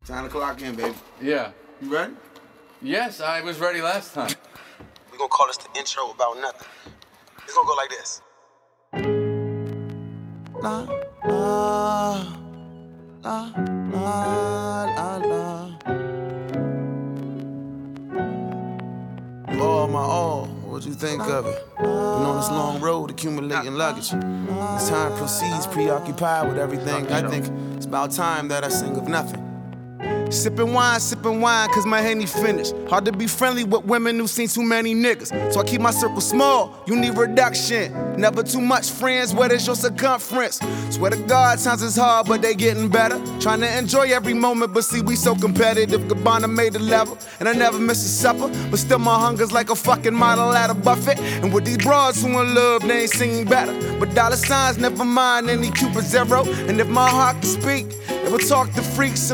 Time to clock in, baby. Yeah. You ready? Yes, I was ready last time. We're gonna call this the intro about nothing. It's gonna go like this. La, la, la, la, la, la. You all my all, what'd you think of it? Been on this long road accumulating luggage. As time proceeds, preoccupied with everything, I think it's about time that I sing of nothing. Sippin' wine, cause my Henny finished. Hard to be friendly with women who seen too many niggas. So I keep my circle small, you need reduction. Never too much friends, what is your circumference? Swear to God, times is hard, but they getting better. Trying to enjoy every moment, but see we so competitive. Gabbana made the level, and I never miss a supper. But still my hunger's like a fucking model at a buffet. And with these broads who in love, they ain't singing better. But dollar signs, never mind any Cupid zero. And if my heart can speak, it will talk to freaks.